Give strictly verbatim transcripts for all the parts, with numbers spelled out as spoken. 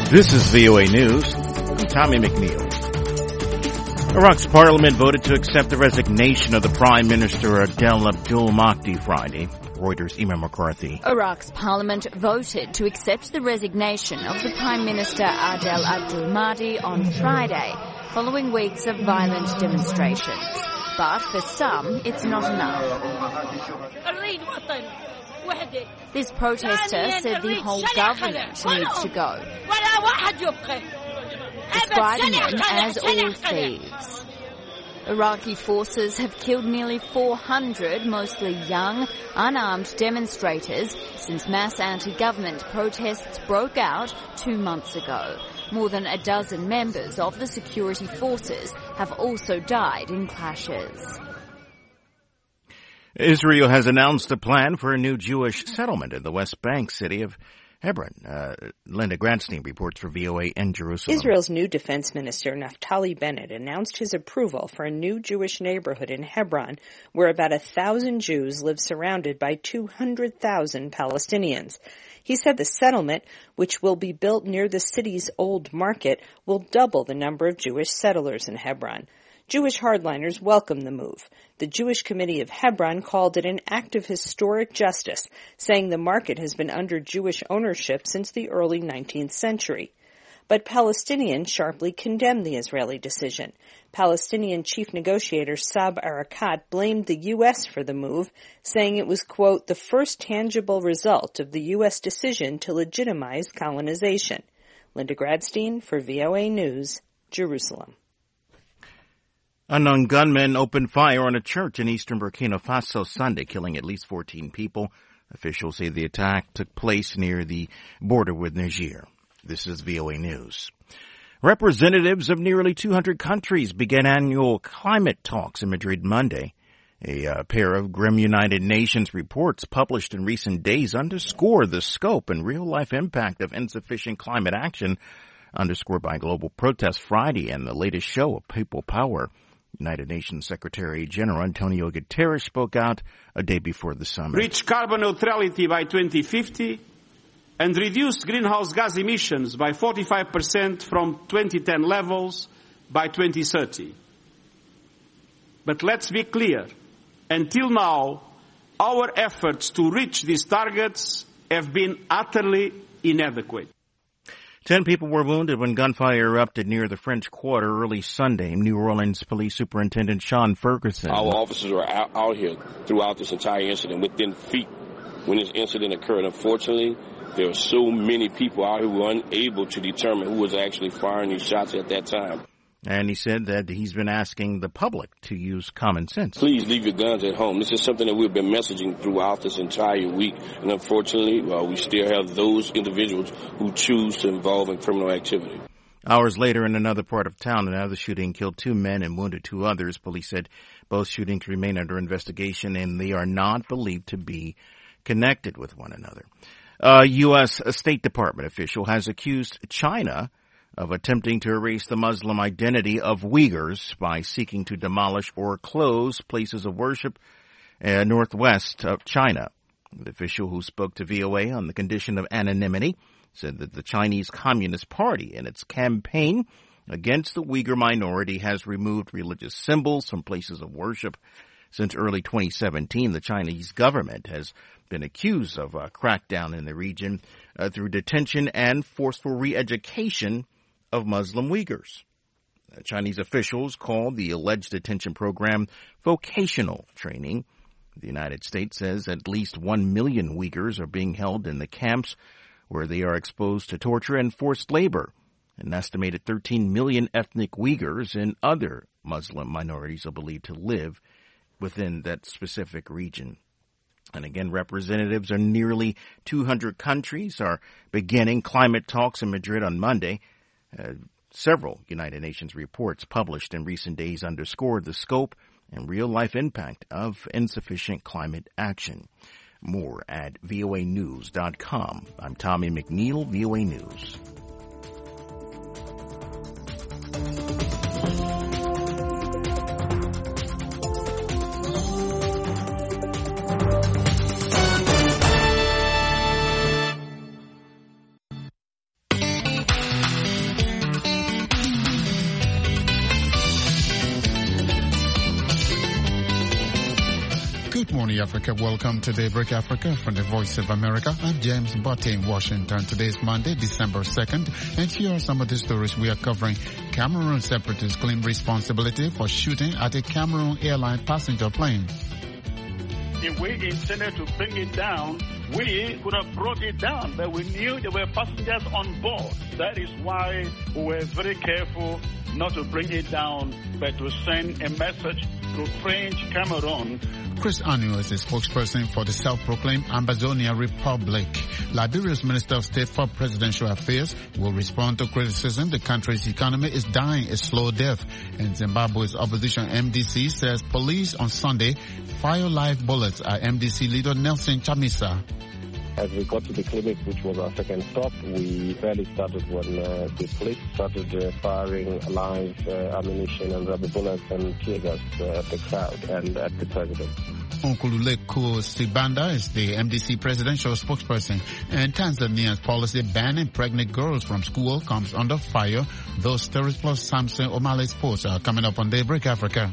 This is V O A News. I'm Tommy McNeil. Iraq's parliament voted to accept the resignation of the Prime Minister Adel Abdul Mahdi Friday. Reuters' Emma McCarthy. Iraq's parliament voted to accept the resignation of the Prime Minister Adel Abdul Mahdi on Friday, following weeks of violent demonstrations. But for some, it's not enough. This protester said the whole government needs to go, describing them as all thieves. Iraqi forces have killed nearly four hundred, mostly young, unarmed demonstrators since mass anti-government protests broke out two months ago. More than a dozen members of the security forces have also died in clashes. Israel has announced a plan for a new Jewish settlement in the West Bank city of Hebron. Uh, Linda Gradstein reports for V O A in Jerusalem. Israel's new defense minister, Naftali Bennett, announced his approval for a new Jewish neighborhood in Hebron, where about a thousand Jews live surrounded by two hundred thousand Palestinians. He said the settlement, which will be built near the city's old market, will double the number of Jewish settlers in Hebron. Jewish hardliners welcomed the move. The Jewish Committee of Hebron called it an act of historic justice, saying the market has been under Jewish ownership since the early nineteenth century. But Palestinians sharply condemned the Israeli decision. Palestinian chief negotiator Saeb Erekat blamed the U S for the move, saying it was, quote, the first tangible result of the U S decision to legitimize colonization. Linda Gradstein for V O A News, Jerusalem. Unknown gunmen opened fire on a church in eastern Burkina Faso Sunday, killing at least fourteen people. Officials say the attack took place near the border with Niger. This is V O A News. Representatives of nearly two hundred countries began annual climate talks in Madrid Monday. A uh, pair of grim United Nations reports published in recent days underscore the scope and real-life impact of insufficient climate action, underscored by global protests Friday and the latest show of people power. United Nations Secretary General Antonio Guterres spoke out a day before the summit. Reach carbon neutrality by twenty fifty and reduce greenhouse gas emissions by forty-five percent from twenty ten levels by twenty thirty. But let's be clear, until now, our efforts to reach these targets have been utterly inadequate. Ten people were wounded when gunfire erupted near the French Quarter early Sunday. New Orleans Police Superintendent Sean Ferguson. Our officers were out, out here throughout this entire incident within feet when this incident occurred. Unfortunately, there were so many people out here who were unable to determine who was actually firing these shots at that time. And he said that he's been asking the public to use common sense. Please leave your guns at home. This is something that we've been messaging throughout this entire week. And unfortunately, well, we still have those individuals who choose to involve in criminal activity. Hours later, in another part of town, another shooting killed two men and wounded two others. Police said both shootings remain under investigation and they are not believed to be connected with one another. A U S State Department official has accused China of attempting to erase the Muslim identity of Uyghurs by seeking to demolish or close places of worship uh, northwest of China. The official, who spoke to V O A on the condition of anonymity, said that the Chinese Communist Party, in its campaign against the Uyghur minority, has removed religious symbols from places of worship. Since early twenty seventeen, the Chinese government has been accused of a crackdown in the region uh, through detention and forceful re-education of Muslim Uyghurs. Uh, Chinese officials call the alleged detention program vocational training. The United States says at least one million Uyghurs are being held in the camps where they are exposed to torture and forced labor. An estimated thirteen million ethnic Uyghurs and other Muslim minorities are believed to live within that specific region. And again, representatives of nearly two hundred countries are beginning climate talks in Madrid on Monday. Uh, several United Nations reports published in recent days underscored the scope and real-life impact of insufficient climate action. More at V O A news dot com. I'm Tommy McNeil, V O A News. morning, Africa. Welcome to Daybreak Africa from the Voice of America. I'm James Botte in Washington. Today is Monday, December second, and here are some of the stories we are covering. Cameroon separatists claim responsibility for shooting at a Cameroon airline passenger plane. If we intended to bring it down, we could have brought it down, but we knew there were passengers on board. That is why we were very careful not to bring it down, but to send a message to French Cameroon. Chris Anu is the spokesperson for the self-proclaimed Ambazonia Republic. Liberia's Minister of State for Presidential Affairs will respond to criticism the country's economy is dying a slow death. And Zimbabwe's opposition M D C says police on Sunday fire live bullets at M D C leader Nelson Chamisa. As we got to the clinic, which was our second stop, we barely started when uh, the police started uh, firing live uh, ammunition and rubber bullets and tear gas uh, at the crowd and at the president. Nkululeko Sibanda is the M D C presidential spokesperson. And Tanzania's policy banning pregnant girls from school comes under fire. Those stories plus Samson O'Malley Sports are coming up on Daybreak Africa.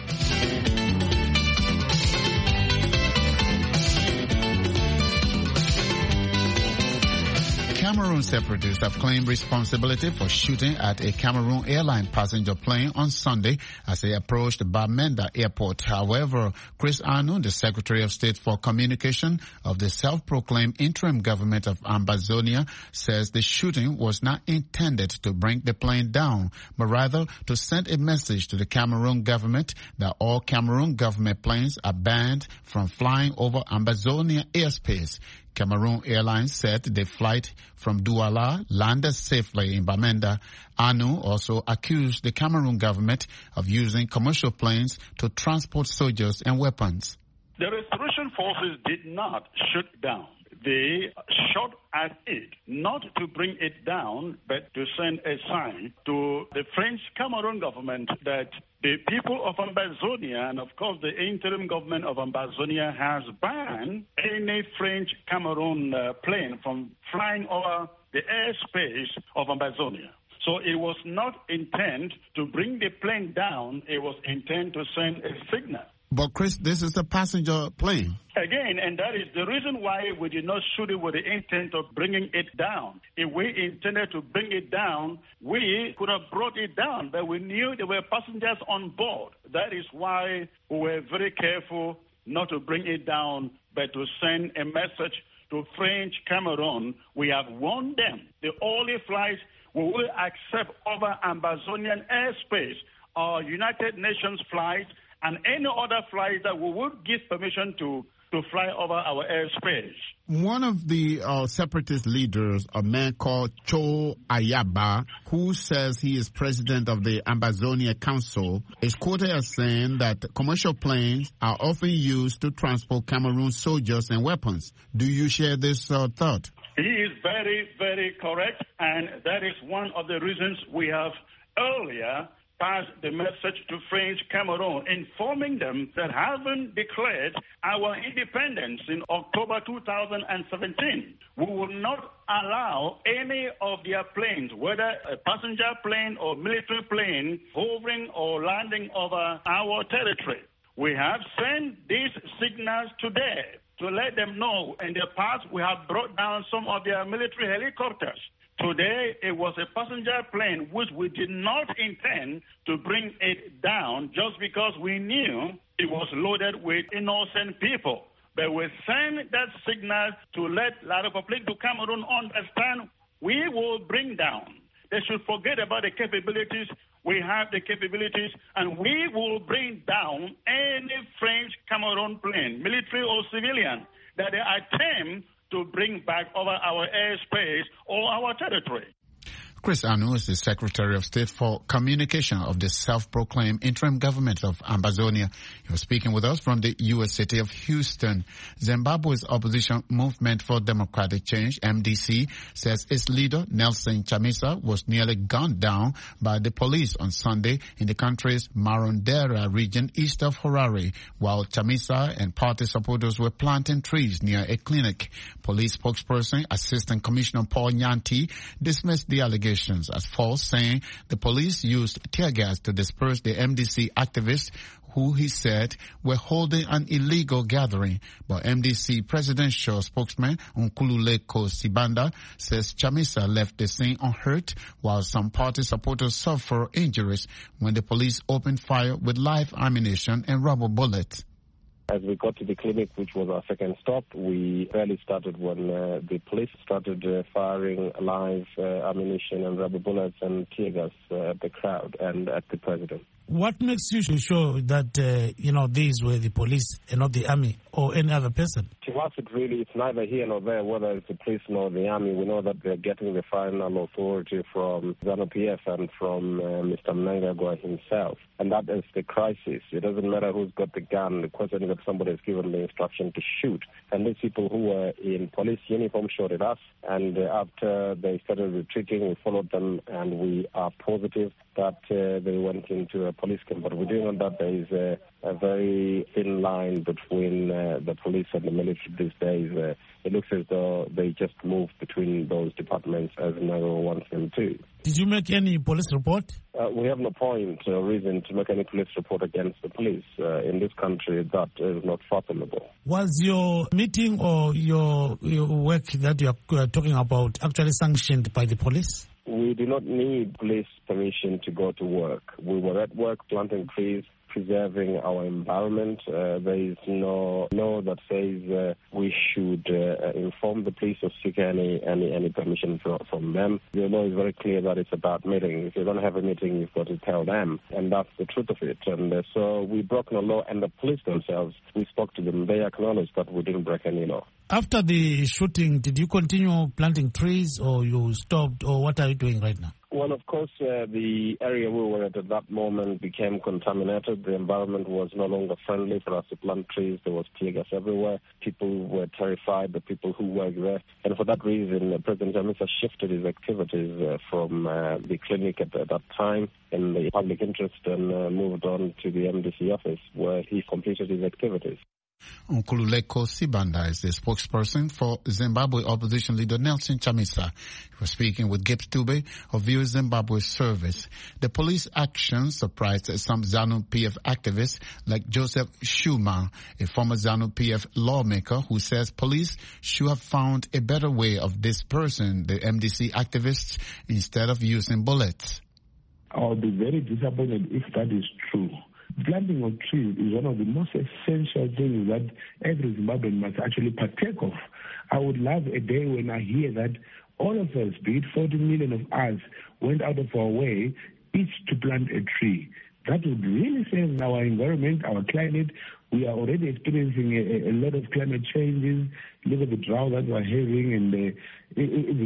Cameroon separatists have claimed responsibility for shooting at a Cameroon airline passenger plane on Sunday as they approached Bamenda Airport. However, Chris Anu, the Secretary of State for Communication of the self-proclaimed interim government of Ambazonia, says the shooting was not intended to bring the plane down, but rather to send a message to the Cameroon government that all Cameroon government planes are banned from flying over Ambazonia airspace. Cameroon Airlines said the flight from Douala landed safely in Bamenda. Anu also accused the Cameroon government of using commercial planes to transport soldiers and weapons. The restoration forces did not shoot down. They shot at it, not to bring it down, but to send a sign to the French Cameroon government that the people of Ambazonia, and of course the interim government of Ambazonia, has banned any French Cameroon uh, plane from flying over the airspace of Ambazonia. So it was not intended to bring the plane down, it was intended to send a signal. But Chris, this is a passenger plane. Again, and that is the reason why we did not shoot it with the intent of bringing it down. If we intended to bring it down, we could have brought it down, but we knew there were passengers on board. That is why we were very careful not to bring it down, but to send a message to French Cameroon. We have warned them. The only flights we will accept over Ambazonian airspace are United Nations flights and any other flight that we would give permission to to fly over our airspace. One of the uh, separatist leaders, a man called Cho Ayaba, who says he is president of the Ambazonia Council, is quoted as saying that commercial planes are often used to transport Cameroon soldiers and weapons. Do you share this uh, thought? He is very, very correct, and that is one of the reasons we have earlier passed the message to French Cameroon, informing them that having declared our independence in October two thousand seventeen, we will not allow any of their planes, whether a passenger plane or military plane, hovering or landing over our territory. We have sent these signals today to let them know in the past we have brought down some of their military helicopters. Today, it was a passenger plane which we did not intend to bring it down just because we knew it was loaded with innocent people. But we sent that signal to let La République du Cameroon understand we will bring down. They should forget about the capabilities. We have the capabilities, and we will bring down any French Cameroon plane, military or civilian, that they attempt to bring back over our airspace or our territory. Chris Anu is the Secretary of State for Communication of the self-proclaimed interim government of Ambazonia. He was speaking with us from the U S city of Houston. Zimbabwe's opposition Movement for Democratic Change, M D C, says its leader, Nelson Chamisa, was nearly gunned down by the police on Sunday in the country's Marondera region east of Harare, while Chamisa and party supporters were planting trees near a clinic. Police spokesperson, Assistant Commissioner Paul Nyanti, dismissed the allegation allegations as false, saying the police used tear gas to disperse the M D C activists who he said were holding an illegal gathering. But M D C presidential spokesman Nkululeko Sibanda says Chamisa left the scene unhurt, while some party supporters suffer injuries when the police opened fire with live ammunition and rubber bullets. As we got to the clinic, which was our second stop, we barely started when uh, the police started uh, firing live uh, ammunition and rubber bullets and tear gas uh, at the crowd and at the president. What makes you sure that, uh, you know, these were the police and not the army or any other person? To us, it really, it's neither here nor there, whether it's the police nor the army. We know that they're getting the final authority from ZANU P F and from uh, Mister Mnangagwa himself. And that is the crisis. It doesn't matter who's got the gun. The question is that somebody has given the instruction to shoot. And these people who were in police uniform shot at us. And uh, after they started retreating, we followed them, and we are positive that uh, they went into a police camp. But we do know that there is a, a very thin line between uh, the police and the military these days. Uh, it looks as though they just moved between those departments as Nagaro wants them to. Did you make any police report? Uh, we have no point or reason to make any police report against the police. Uh, in this country, that is not fathomable. Was your meeting or your, your work that you are talking about actually sanctioned by the police? We do not need police permission to go to work. We were at work planting trees, preserving our environment. Uh, there is no law that says uh, we should uh, inform the police or seek any any, any permission from, from them. The law is very clear that it's about meeting. If you don't have a meeting, you've got to tell them, and that's the truth of it. And uh, so we broke no law, and the police themselves, we spoke to them. They acknowledged that we didn't break any law. After the shooting, did you continue planting trees, or you stopped, or what are you doing right now? Well, of course, uh, the area we were at at that moment became contaminated. The environment was no longer friendly for us to plant trees. There was tear gas everywhere. People were terrified, the people who were there. And for that reason, uh, President Chamisa shifted his activities uh, from uh, the clinic at, at that time in the public interest and uh, moved on to the M D C office, where he completed his activities. Nkululeko Sibanda is the spokesperson for Zimbabwe opposition leader Nelson Chamisa. He was speaking with Gibbs Dube of View Zimbabwe Service. The police action surprised some ZANU P F activists like Joseph Shuma, a former ZANU P F lawmaker who says police should have found a better way of dispersing the M D C activists instead of using bullets. I'll be very disappointed if that is true. Planting of trees is one of the most essential things that every Zimbabwean must actually partake of. I would love a day when I hear that all of us, be it forty million of us, went out of our way each to plant a tree. That would really save our environment, our climate. We are already experiencing a, a lot of climate changes. Look at the drought that we're having and the, the,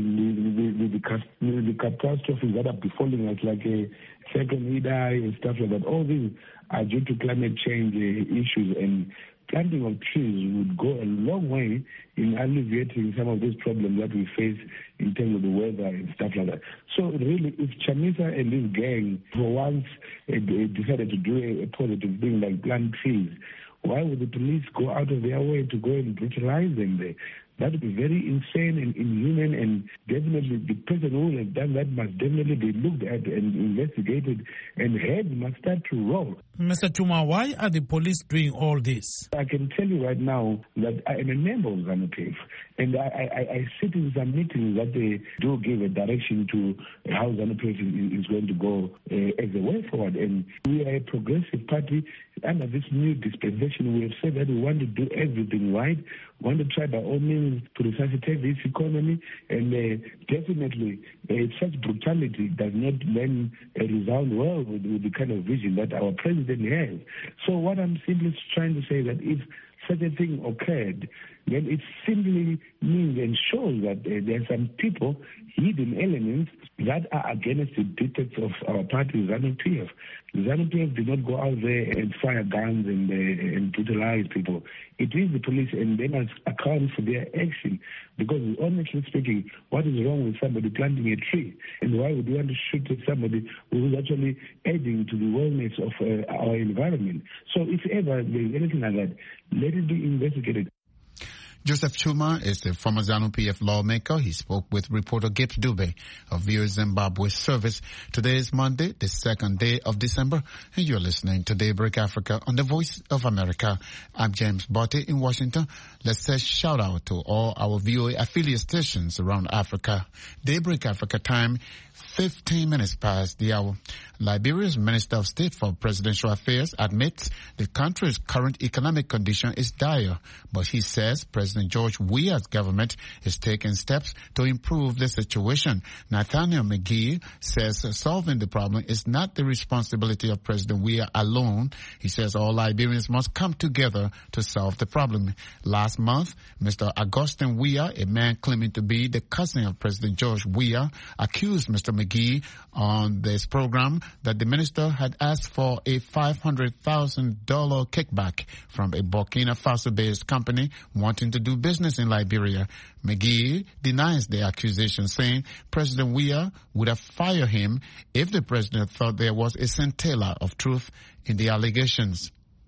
the, the, the, the catastrophes that are befalling us, like a second Idai and stuff like that. All these are due to climate change uh, issues, and planting of trees would go a long way in alleviating some of these problems that we face in terms of the weather and stuff like that. So really, if Chamisa and his gang for once uh, decided to do a, a positive thing like plant trees, why would the police go out of their way to go and brutalize them there? That would be very insane and inhuman, and definitely the person who would have done that must definitely be looked at and investigated, and heads must start to roll. Mister Chuma, why are the police doing all this? I can tell you right now that I am a member of ZANU P F, and I, I, I sit in some meetings that they do give a direction to how ZANU P F is, is going to go uh, as a way forward. And we are a progressive party. Under this new dispensation, we have said that we want to do everything right. We want to try by all means to resuscitate this economy, and uh, definitely uh, such brutality does not then uh, resound well with, with the kind of vision that our president has. So what I'm simply trying to say that if such a thing occurred, then it simply means and shows that uh, there are some people, hidden elements, that are against the dictates of our party, ZANU P F. ZANU P F did not go out there and fire guns and, uh, and brutalize people. It is the police, and they must account for their action. Because honestly speaking, what is wrong with somebody planting a tree? And why would you want to shoot at somebody who is actually adding to the wellness of uh, our environment? So if ever there is anything like that, let it be investigated. Joseph Chuma is a former ZANU-P F lawmaker. He spoke with reporter Gibbs Dube of V O A Zimbabwe Service. Today is Monday, the second day of December, and you're listening to Daybreak Africa on the Voice of America. I'm James Botte in Washington. Let's say shout out to all our V O A affiliate stations around Africa. Daybreak Africa time, fifteen minutes past the hour. Liberia's Minister of State for Presidential Affairs admits the country's current economic condition is dire, but he says President George Weah's government is taking steps to improve the situation. Nathaniel McGee says solving the problem is not the responsibility of President Weah alone. He says all Liberians must come together to solve the problem. Last month, Mister Augustine Weah, a man claiming to be the cousin of President George Weah, accused Mister McGee on this program that the minister had asked for a five hundred thousand dollars kickback from a Burkina Faso-based company wanting to do business in Liberia. McGee denies the accusation, saying President Weah would have fired him if the president thought there was a scintilla of truth in the allegations.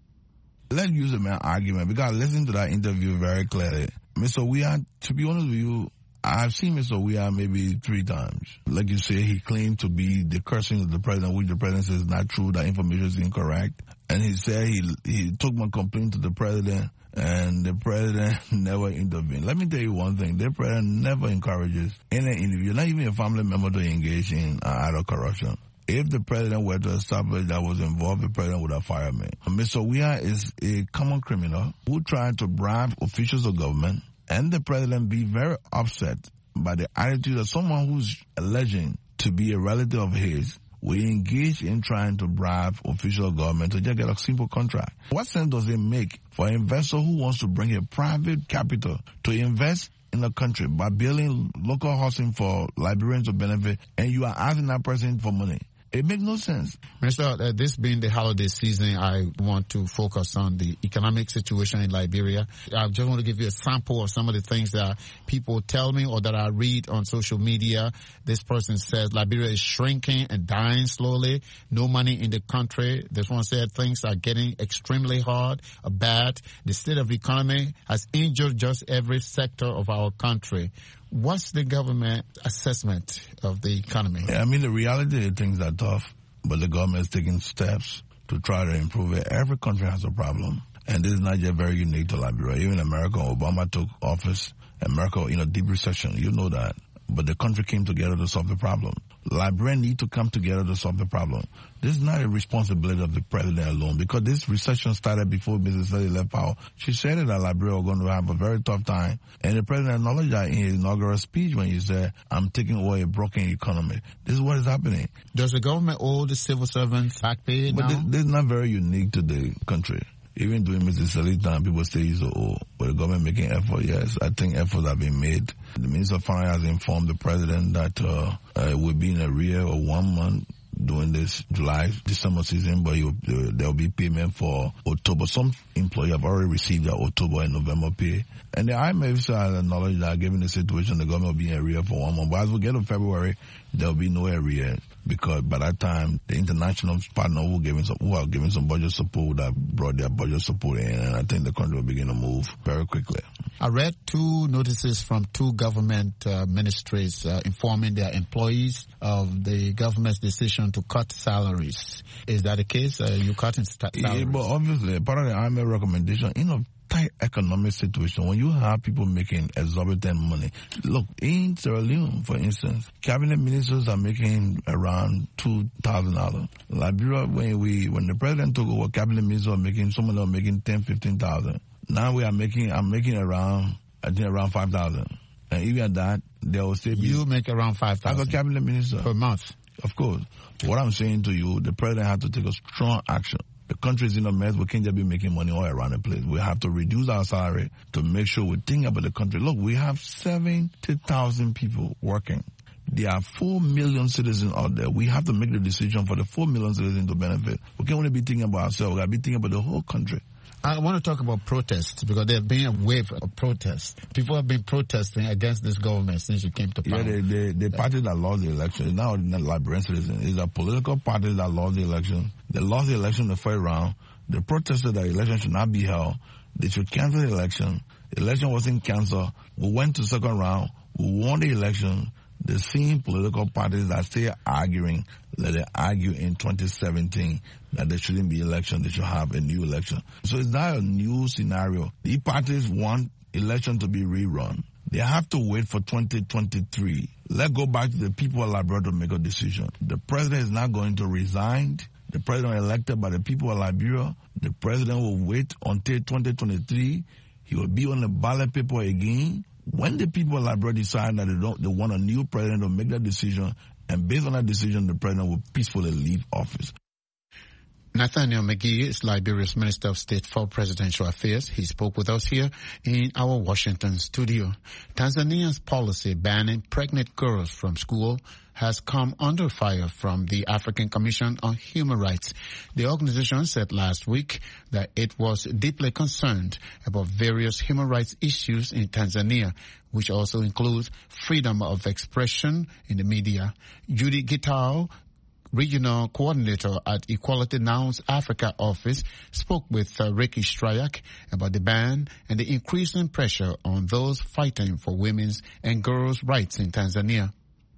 Let's use a man argument, because I listened to that interview very clearly. Mister Weah, to be honest with you, I've seen Mister Weah maybe three times. Like you say, he claimed to be the cousin of the president, which the president says is not true, that information is incorrect. And he said he he took my complaint to the president, and the president never intervened. Let me tell you one thing. The president never encourages any individual, not even a family member, to engage in uh, idle corruption. If the president were to establish that was involved, the president would have fired me. Mister Weah is a common criminal who tried to bribe officials of government, and the president be very upset by the attitude of someone who's alleging to be a relative of his. We engage in trying to bribe official government to just get a simple contract. What sense does it make for an investor who wants to bring a private capital to invest in the country by building local housing for Liberians to benefit, and you are asking that person for money? It makes no sense. Minister, uh, this being the holiday season, I want to focus on the economic situation in Liberia. I just want to give you a sample of some of the things that people tell me or that I read on social media. This person says Liberia is shrinking and dying slowly. No money in the country. This one said things are getting extremely hard or bad. The state of the economy has injured just every sector of our country. What's the government assessment of the economy? I mean, the reality is things are tough, but the government is taking steps to try to improve it. Every country has a problem, and this is not just very unique to Liberia. Even America, Obama took office, America in a deep recession. You know that. But the country came together to solve the problem. Liberians need to come together to solve the problem. This is not a responsibility of the president alone, because this recession started before Missus Sally left power. She said that Liberia was going to have a very tough time, and the president acknowledged that in his inaugural speech when he said, I'm taking away a broken economy. This is what is happening. Does the government owe the civil servants back pay now? But this, this is not very unique to the country. Even during Missus Sally's time, people say he's old, but the government making effort. Yes, I think efforts have been made. The Minister of Finance has informed the president that uh, uh, we'll be in arrear of one month during this July, December season, but will, uh, there will be payment for October. Some employees have already received their October and November pay. And the I M F has acknowledged that given the situation, the government will be in arrear for one month. But as we get to February, there will be no arrear, because by that time, the international partner who, giving some, who are giving some budget support would have brought their budget support in, and I think the country will begin to move very quickly. I read two notices from two government uh, ministries uh, informing their employees of the government's decision to cut salaries. Is that the case? Uh, you cutting st- salaries? Yeah, but obviously, part of the I M F recommendation, in a tight economic situation, when you have people making exorbitant money, look, in Sierra Leone, for instance, cabinet ministers are making around two thousand dollars. Liberia, when we, when the president took over, cabinet ministers are making, some of them are making ten, fifteen thousand. Now we are making, I'm making around, I think around five thousand. And even at that, there will still be. You make around five thousand. As a cabinet minister. Per month. Of course. What I'm saying to you, the president has to take a strong action. The country is in a mess. We can't just be making money all around the place. We have to reduce our salary to make sure we think about the country. Look, we have seventy thousand people working. There are four million citizens out there. We have to make the decision for the four million citizens to benefit. We can't only be thinking about ourselves. We got to be thinking about the whole country. I want to talk about protests, because there have been a wave of protests. People have been protesting against this government since you came to power. Yeah, the, the, the party that lost the election is now not Liberian citizens. It's a political party that lost the election. They lost the election in the first round. They protested that the election should not be held. They should cancel the election. The election wasn't cancelled. We went to second round. We won the election. The same political parties that stay arguing, let them argue in twenty seventeen that there shouldn't be election, they should have a new election. So it's not a new scenario. The parties want election to be rerun. They have to wait for twenty twenty-three. Let's go back to the people of Liberia to make a decision. The president is not going to resign. The president elected by the people of Liberia. The president will wait until twenty twenty-three. He will be on the ballot paper again. When the people of Liberia decide that they don't, they want a new president to make that decision, and based on that decision, the president will peacefully leave office. Nathaniel McGee is Liberia's Minister of State for Presidential Affairs. He spoke with us here in our Washington studio. Tanzania's policy banning pregnant girls from school has come under fire from the African Commission on Human Rights. The organization said last week that it was deeply concerned about various human rights issues in Tanzania, which also includes freedom of expression in the media. Judy Gitao, Regional Coordinator at Equality Now's Africa office, spoke with uh, Ricky Strayak about the ban and the increasing pressure on those fighting for women's and girls' rights in Tanzania.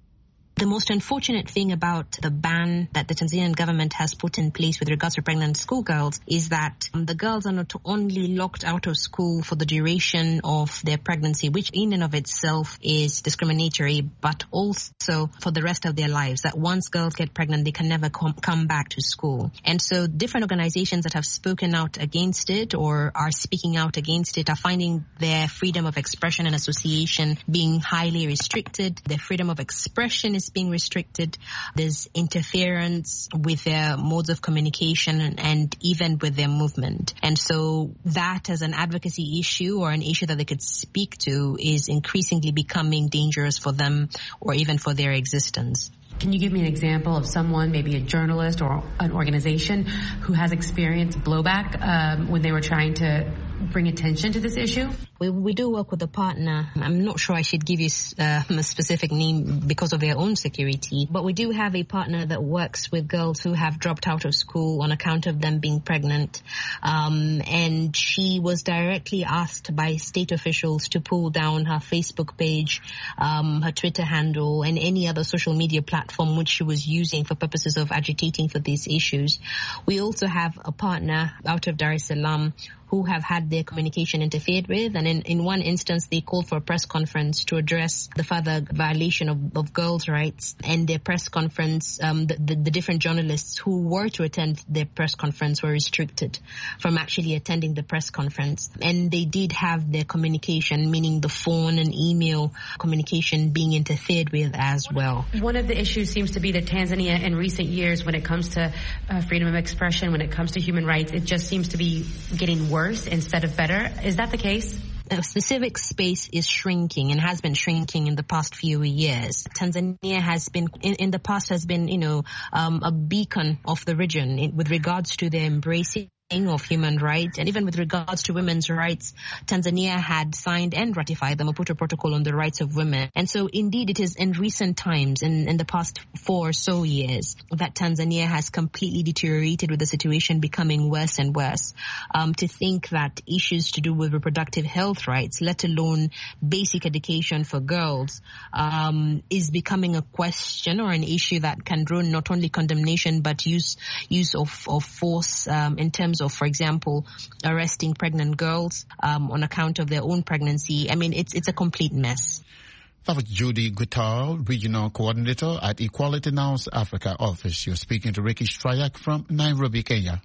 The most unfortunate thing about the ban that the Tanzanian government has put in place with regards to pregnant schoolgirls is that um, the girls are not only locked out of school for the duration of their pregnancy, which in and of itself is discriminatory, but also for the rest of their lives, that once girls get pregnant, they can never com- come back to school. And so different organizations that have spoken out against it or are speaking out against it are finding their freedom of expression and association being highly restricted. Their freedom of expression is being restricted. There's interference with their modes of communication and, and even with their movement. And so that as an advocacy issue or an issue that they could speak to is increasingly becoming dangerous for them or even for their existence. Can you give me an example of someone, maybe a journalist or an organization, who has experienced blowback um, when they were trying to bring attention to this issue? We, we do work with a partner. I'm not sure I should give you uh, a specific name because of their own security, but we do have a partner that works with girls who have dropped out of school on account of them being pregnant. Um, and she was directly asked by state officials to pull down her Facebook page, um, her Twitter handle, and any other social media platform which she was using for purposes of agitating for these issues. We also have a partner out of Dar es Salaam who have had their communication interfered with. And in, in one instance, they called for a press conference to address the further violation of, of girls' rights. And their press conference, um, the, the, the different journalists who were to attend their press conference were restricted from actually attending the press conference. And they did have their communication, meaning the phone and email communication, being interfered with as well. One of the issues seems to be that Tanzania in recent years, when it comes to uh, freedom of expression, when it comes to human rights, it just seems to be getting worse worse instead of better. Is that the case? The civic space is shrinking and has been shrinking in the past few years. Tanzania has been, in, in the past, has been, you know, um, a beacon of the region in, with regards to the embracing of human rights, and even with regards to women's rights, Tanzania had signed and ratified the Maputo Protocol on the rights of women. And so indeed it is in recent times, in, in the past four or so years, that Tanzania has completely deteriorated, with the situation becoming worse and worse. Um, to think that issues to do with reproductive health rights, let alone basic education for girls, um, is becoming a question or an issue that can draw not only condemnation but use use of, of force um, in terms of, for example, arresting pregnant girls um, on account of their own pregnancy. I mean, it's it's a complete mess. That was Judy Guttal, Regional Coordinator at Equality Now's Africa office. You're speaking to Ricky Strayak from Nairobi, Kenya.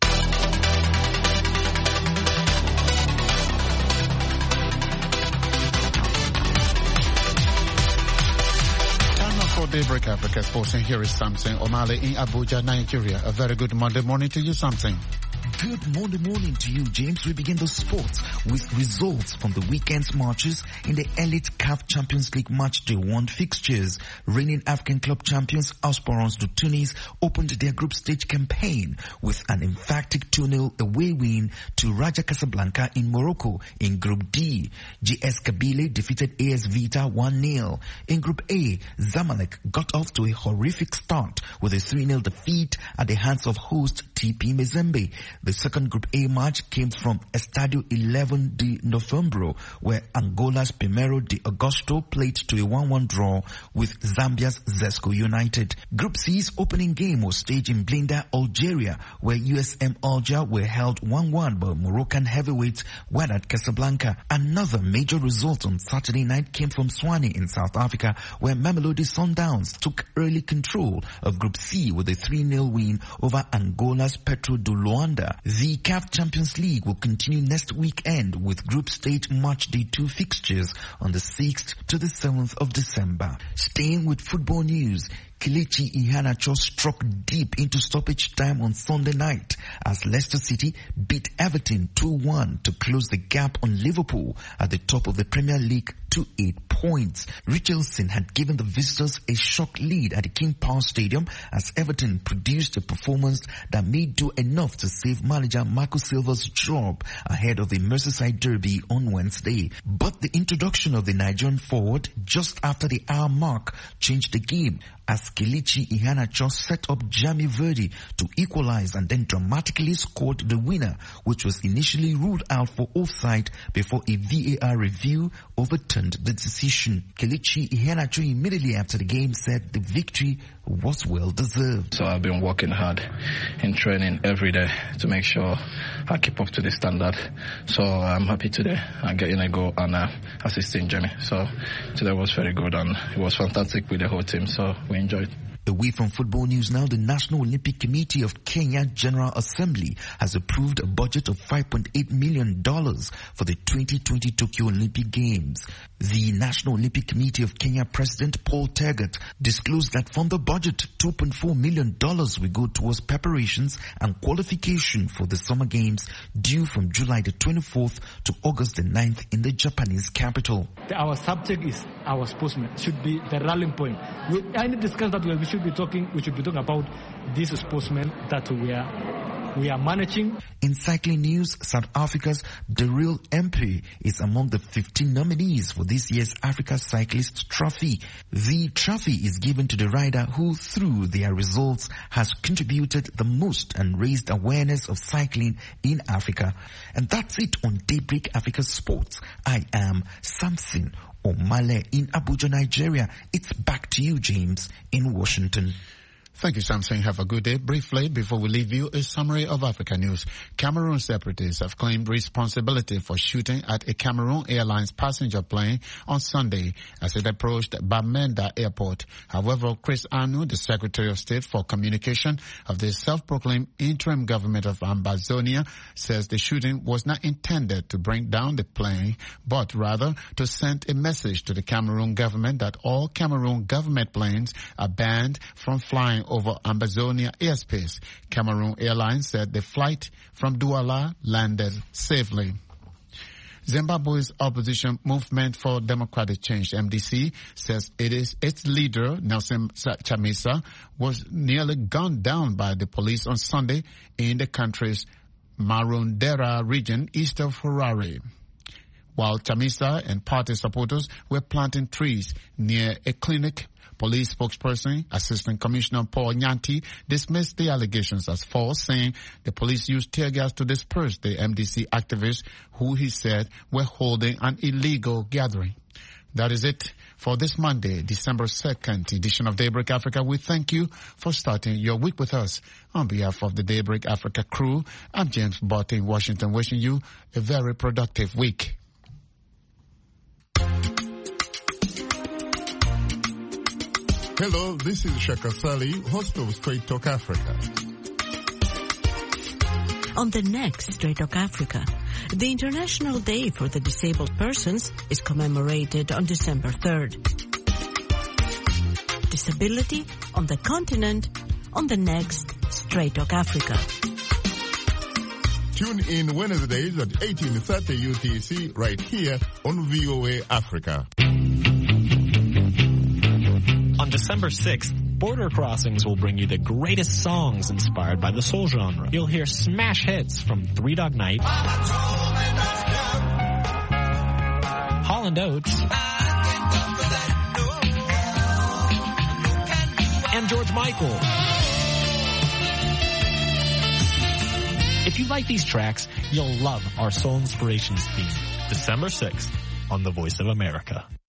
Daybreak Africa Sports, and here is Samson Omale in Abuja, Nigeria. A very good Monday morning to you, Samson. Good Monday morning to you, James. We begin the sports with results from the weekend's matches in the Elite C A F Champions League Match Day one fixtures. Reigning African club champions Aspirants de Tunis opened their group stage campaign with an emphatic two nil away win to Raja Casablanca in Morocco in Group D. G S Kabylie defeated A S Vita one nil. In Group A, Zamalek got off to a horrific start with a three nil defeat at the hands of host T P Mazembe. The second Group A match came from Estadio eleven de Novembro, where Angola's Primero de Agosto played to a one one draw with Zambia's Zesco United. Group C's opening game was staged in Blinda, Algeria, where U S M Alger were held one one by Moroccan heavyweights Wydad Casablanca. Another major result on Saturday night came from Swane in South Africa, where Mamelodi Sundowns took early control of Group C with a three nil win over Angola's Petro de Luanda. The C A F Champions League will continue next weekend with group stage match day two fixtures on the sixth to the seventh of December. Staying with football news, Kelechi Iheanacho struck deep into stoppage time on Sunday night as Leicester City beat Everton two one to close the gap on Liverpool at the top of the Premier League to eight points. Richarlison had given the visitors a shock lead at the King Power Stadium as Everton produced a performance that may do enough to save manager Marco Silva's job ahead of the Merseyside derby on Wednesday. But the introduction of the Nigerian forward just after the hour mark changed the game as Kelechi Iheanacho set up Jamie Vardy to equalize and then dramatically scored the winner, which was initially ruled out for offside before a V A R review overturned the decision. Kelechi Iheanacho immediately after the game said the victory was well deserved. So I've been working hard in training every day to make sure I keep up to the standard. So I'm happy today I'm getting a goal and uh, assisting Jamie. So today was very good and it was fantastic with the whole team. So we enjoyed. Away from football news now, the National Olympic Committee of Kenya General Assembly has approved a budget of five point eight million dollars for the twenty twenty Tokyo Olympic Games. The National Olympic Committee of Kenya President Paul Tergat disclosed that from the budget, two point four million dollars will go towards preparations and qualification for the Summer Games due from July the twenty-fourth to August the ninth in the Japanese capital. Our subject is our sportsmen, should be the rallying point. We, I discuss that we should be talking, we should be talking about these sportsmen that we are, we are managing. In cycling news, South Africa's Daryl Empey is among the fifteen nominees for this year's Africa Cyclist Trophy. The trophy is given to the rider who, through their results, has contributed the most and raised awareness of cycling in Africa. And that's it on Daybreak Africa Sports. I am Samson Omale in Abuja, Nigeria. It's back to you, James, in Washington. Thank you, Samson. Have a good day. Briefly, before we leave you, a summary of Africa news. Cameroon separatists have claimed responsibility for shooting at a Cameroon Airlines passenger plane on Sunday as it approached Bamenda Airport. However, Chris Anu, the Secretary of State for Communication of the self-proclaimed interim government of Ambazonia, says the shooting was not intended to bring down the plane, but rather to send a message to the Cameroon government that all Cameroon government planes are banned from flying over Ambazonia airspace. Cameroon Airlines said the flight from Douala landed safely. Zimbabwe's opposition movement for democratic change, M D C, says it is its leader, Nelson Chamisa, was nearly gunned down by the police on Sunday in the country's Marondera region east of Harare, while Chamisa and party supporters were planting trees near a clinic. Police spokesperson, Assistant Commissioner Paul Nyanti, dismissed the allegations as false, saying the police used tear gas to disperse the M D C activists who he said were holding an illegal gathering. That is it for this Monday, December second edition of Daybreak Africa. We thank you for starting your week with us. On behalf of the Daybreak Africa crew, I'm James Bott in Washington, wishing you a very productive week. Hello, this is Shaka Sali, host of Straight Talk Africa. On the next Straight Talk Africa, the International Day for the Disabled Persons is commemorated on December third. Disability on the continent on the next Straight Talk Africa. Tune in Wednesdays at eighteen thirty U T C right here on V O A Africa. On December sixth, Border Crossings will bring you the greatest songs inspired by the soul genre. You'll hear smash hits from Three Dog Night, Holland Oates, and George Michael. If you like these tracks, you'll love our Soul Inspirations theme, December sixth, on the Voice of America.